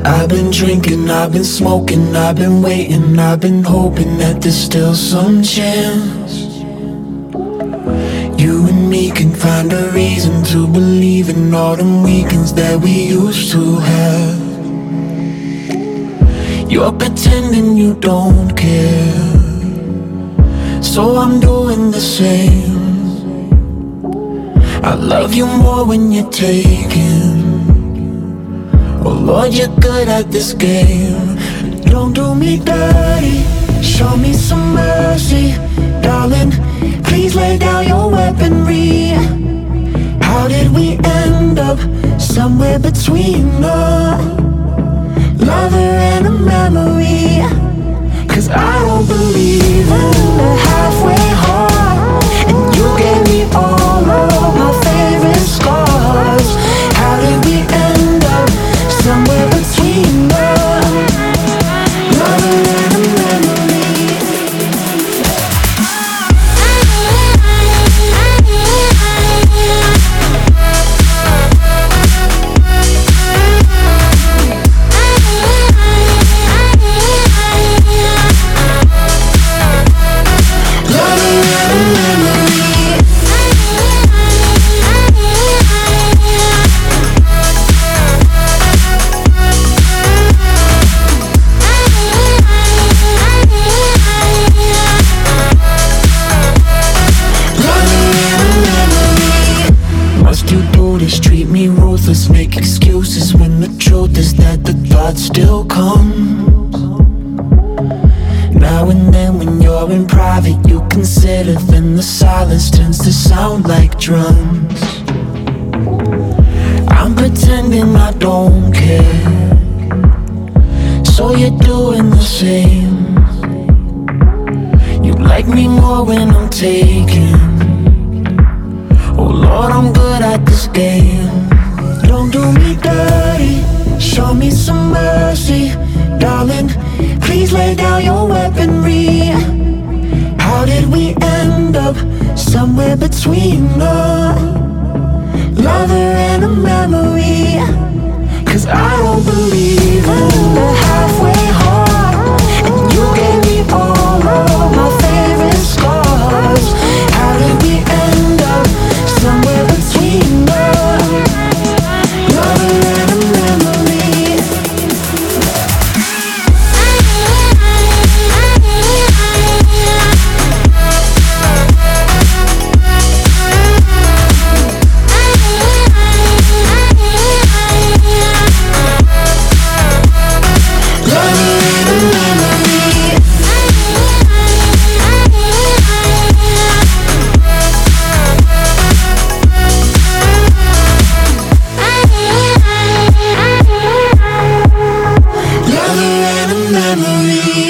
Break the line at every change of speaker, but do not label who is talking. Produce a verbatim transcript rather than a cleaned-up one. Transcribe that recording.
I've been drinking, I've been smoking, I've been waiting, I've been hoping that there's still some chance you and me can find a reason to believe in all them weekends that we used to have. You're pretending you don't care, so I'm doing the same. I love you more when you're taking. Oh Lord, you're good at this game. Don't do me dirty, show me some mercy. Darling, please lay down your weaponry. How did we end up somewhere between a lover and a memory? Cause I don't believe in the halfway heart, and you gave me all of my favorite scars. How did we end up somewhere between a lover and a memory? Treat me ruthless, make excuses when the truth is that the thought still comes. Now and then when you're in private, you consider, then the silence turns to sound like drums. I'm pretending I don't care, so you're doing the same. You like me more when I'm taking. Oh Lord, I'm good at this game. Don't do me dirty, show me some mercy. Darling, please lay down your weaponry. How did we end up somewhere between a lover and a memory? Cause I don't believe in the halfway heart, and you gave me all of my favorite scars. How did we end up somewhere between a lover and a memory? Memory.